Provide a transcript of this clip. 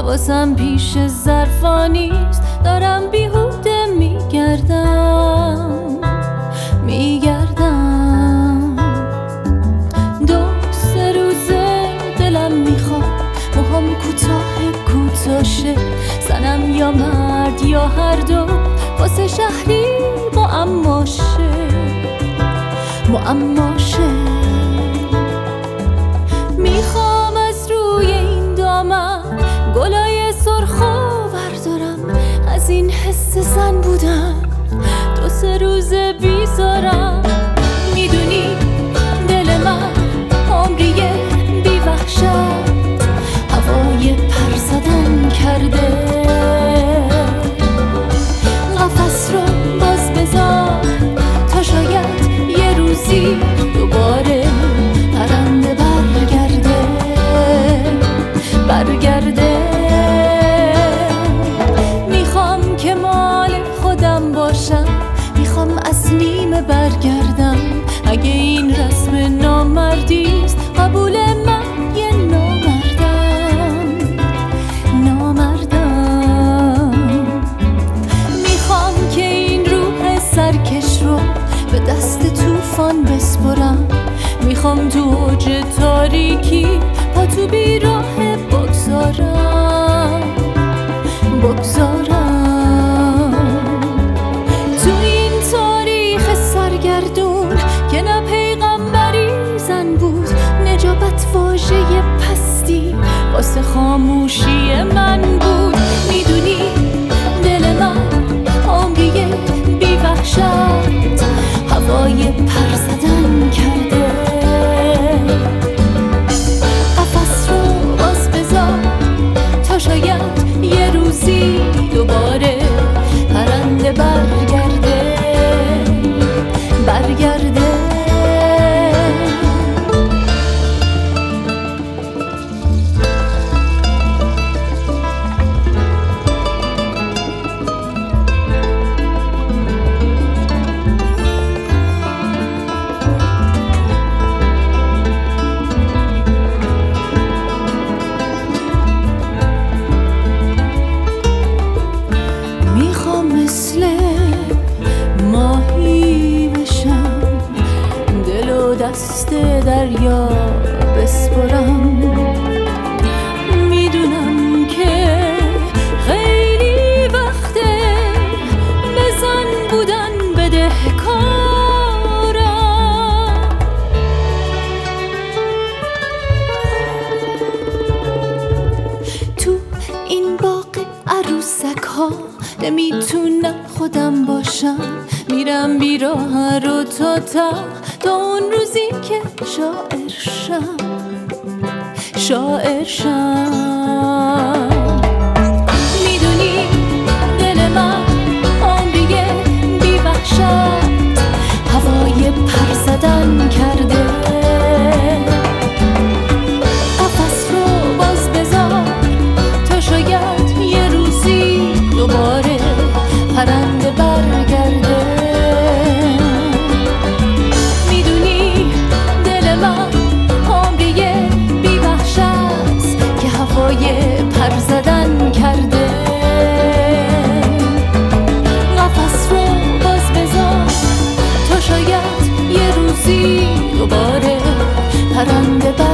حواسم پیش ظرفانیست، دارم بیهوده میگردم دو سه روزه دلم میخواد موهام کوتاه شه، زنم یا مرد یا هر دو، واسه شهری معماشه. میخوام از روی این دامن گلای سرخو بردارم، از این حس زن بودن دو سه روزه بیزارم. میدونی دل من عمریه بی وحشت، هوای پر زدن کرده. قفس رو باز بذار تا شاید یه روزی دوباره پرنده برگرده. میخوام که مال خودم باشم، میخوام از نیمه برگردم. اگه این رسم نامردیست قبول من یه نامردم. میخوام که این روح سرکش رو به دست طوفان بسپرم، میخوام تو اوج تاریکی پا تو بیراه بگذارم. تو این تاریخ سرگردون که نه پیغمبری زن بود، نجابت واژه پستی واسه خاموشی من بود. میدونی دل من عمریه بی وحشت، هوای پر زدن کرده. قفس رو باز بذار تا شاید یه روزی دوباره پرنده برگرده. مثل ماهی بشم، دل و دست دریا بسپرم. میدونم که خیلی وقته بزن بودن بدهکارم. تو این باغ عروسک ها نمیتونم خودم باشم، میرم بیراه رو تا اون روزی که شاعر شم. میدونی دل من عمریه بی وحشت، هوای پر زدن کرده. قفس رو باز بذار تا شاید یه روزی دوباره پرنده برگرده. میدونی دل من عمریه بی وحشت که هوای پر زدن کرده. قفس رو باز بذار تا شاید یه روزی دوباره پرنده